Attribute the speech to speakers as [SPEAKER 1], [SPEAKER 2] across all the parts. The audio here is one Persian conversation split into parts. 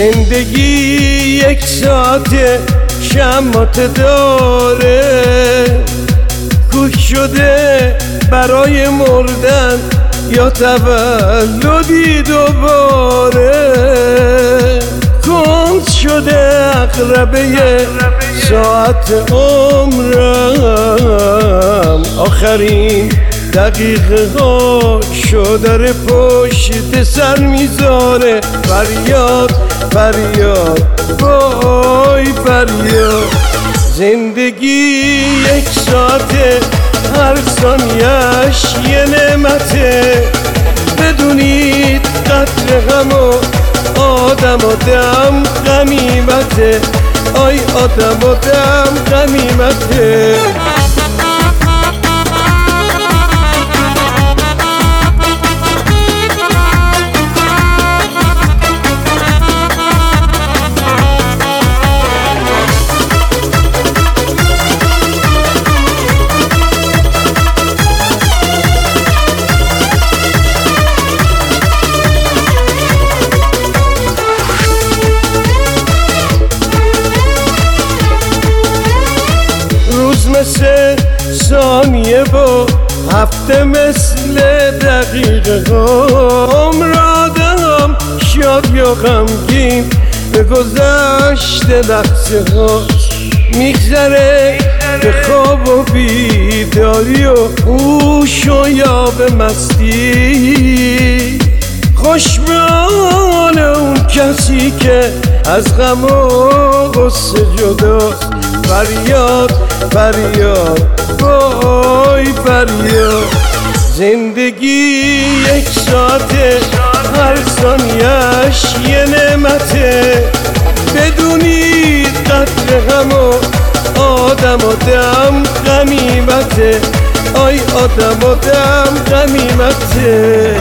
[SPEAKER 1] زندگی یک ساعت شمات داره، کوک شده برای مردن یا تولدی دوباره. کند شده عقربه ساعت عمرم، آخرین دقیقه ها شدر پشت سر میذاره. فریاد فریاد وای فریاد، زندگی یک ساعته، هر ثانیه‌اش یه نعمته. بدونید قتل غم و آدم و دم غنیمته، آی آدم و دم غنیمته. مثل ثانیه و هفته مثل دقیقه ها. عمر آدم شاد یا غمگین به گذشته لحظه ها میگذره، به خواب و بیداری و هوش و یاب مستی. خوش به حال اون کسی که از غم و غصه جداست. فریاد فریاد وای فریاد، زندگی یک ساعته، هر ثانیه‌اش یه نعمته. بدونید قتل غم و آدم و دم غنیمته، آی آدم و دم غنیمته.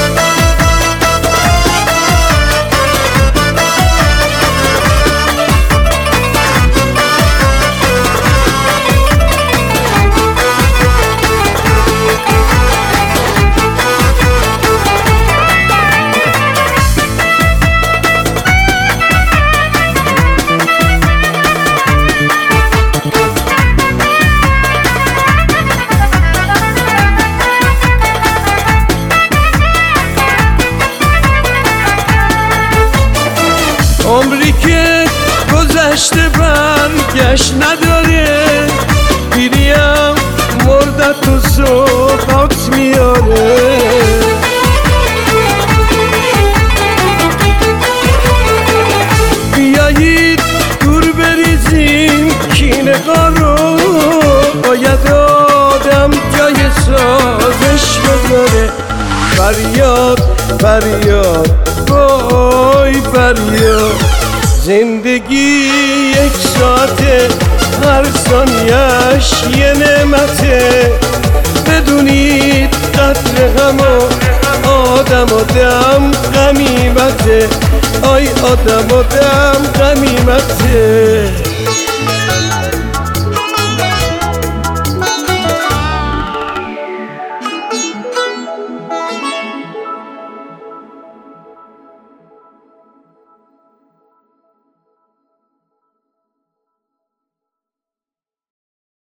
[SPEAKER 1] عمری که گذشته برگشت نداره، پیریم مردت و صبحات میاره. بیایید دور بریزیم کینه رو، باید آدم جای سازش بذاره. فریاد فریاد وای فریاد، زندگی یک ساعته، هر ثانیه‌اش یه نعمته. بدونید قتل غم و آدم و دم غنیمته، آی آدم و دم غنیمته.